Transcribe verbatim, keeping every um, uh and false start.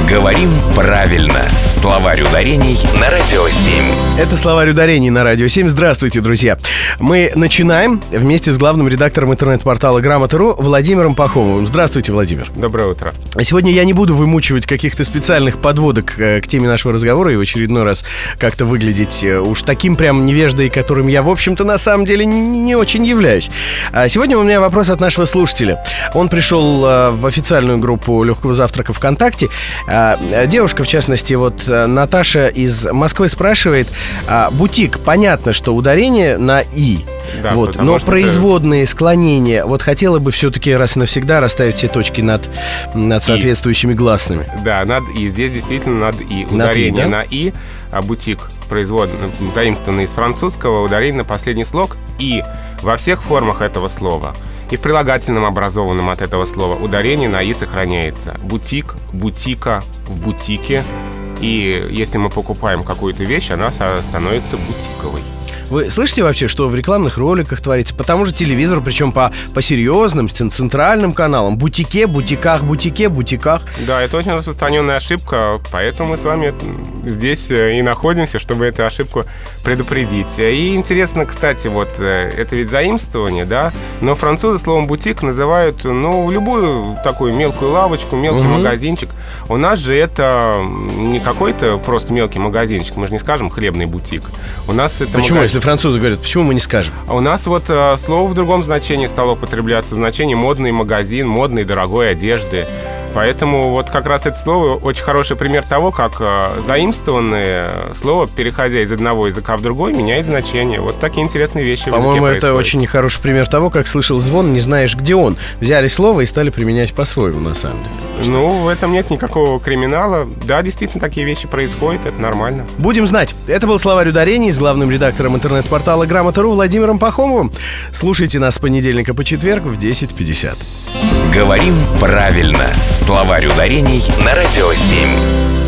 Говорим правильно. Словарь ударений на Радио семь. Это словарь ударений на Радио семь. Здравствуйте, друзья. Мы начинаем вместе с главным редактором интернет-портала Грамота точка ру Владимиром Пахомовым. Здравствуйте, Владимир. Доброе утро. Сегодня я не буду вымучивать каких-то специальных подводок к теме нашего разговора и в очередной раз как-то выглядеть уж таким прям невеждой, которым я, в общем-то, на самом деле не, не очень являюсь. Сегодня у меня вопрос от нашего слушателя. Он пришел в официальную группу «Легкого завтрака» ВКонтакте. Девушка, в частности, вот Наташа из Москвы спрашивает: бутик, понятно, что ударение на «и», да, вот, но производные, это... склонения, вот хотела бы все-таки раз и навсегда расставить все точки над, над соответствующими гласными. Да, над «и». Здесь действительно над «и». Ударение над «и», да? на «и», а бутик производный, заимствованный из французского, ударение на последний слог «и» во всех формах этого слова. И в прилагательном, образованном от этого слова, ударение на «и» сохраняется. Бутик, бутика, в бутике. И если мы покупаем какую-то вещь, она становится бутиковой. Вы слышите вообще, что в рекламных роликах творится? По тому же телевизору, причем по, по серьезным, центральным каналам. Бутике, бутиках, бутике, бутиках. Да, это очень распространенная ошибка, поэтому мы с вами здесь и находимся, чтобы эту ошибку предупредить. И интересно, кстати, вот это ведь заимствование, да? Но французы словом «бутик» называют, ну, любую такую мелкую лавочку, мелкий угу. магазинчик. У нас же это не какой-то просто мелкий магазинчик, мы же не скажем «хлебный бутик». У нас это Почему, магазин... если французы говорят, почему мы не скажем? А у нас вот э, слово в другом значении стало употребляться, значение модный магазин, модной дорогой одежды. Поэтому вот как раз это слово очень хороший пример того, как э, заимствованное слово, переходя из одного языка в другой, меняет значение. Вот такие интересные вещи в языке По-моему, это происходят. очень хороший пример того, как слышал звон, не знаешь, где он. Взяли слово и стали применять по-своему, на самом деле. Ну, в этом нет никакого криминала. Да, действительно, такие вещи происходят, это нормально. Будем знать. Это был словарь ударений с главным редактором интернет-портала Грамота точка ру Владимиром Пахомовым. Слушайте нас с понедельника по четверг в десять пятьдесят. Говорим правильно. Словарь ударений на Радио семь.